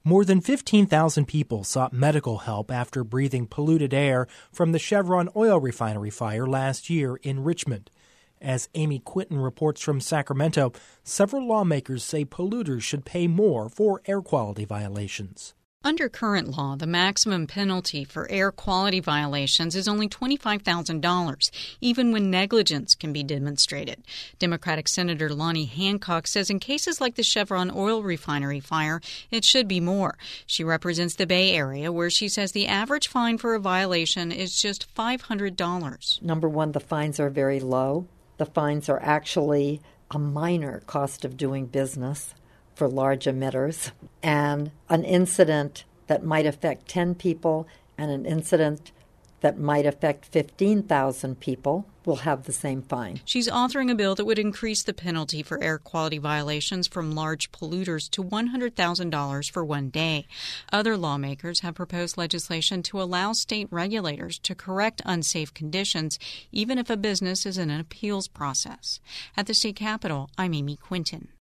More than 15,000 people sought medical help after breathing polluted air from the Chevron oil refinery fire last year in Richmond. As Amy Quinton reports from Sacramento, several lawmakers say polluters should pay more for air quality violations. Under current law, the maximum penalty for air quality violations is only $25,000, even when negligence can be demonstrated. Democratic Senator Lonnie Hancock says in cases like the Chevron oil refinery fire, it should be more. She represents the Bay Area, where she says the average fine for a violation is just $500. Number one, the fines are very low. The fines are actually a minor cost of doing business for large emitters. And an incident that might affect 10 people and an incident that might affect 15,000 people will have the same fine. She's authoring a bill that would increase the penalty for air quality violations from large polluters to $100,000 for one day. Other lawmakers have proposed legislation to allow state regulators to correct unsafe conditions, even if a business is in an appeals process. At the state capitol, I'm Amy Quinton.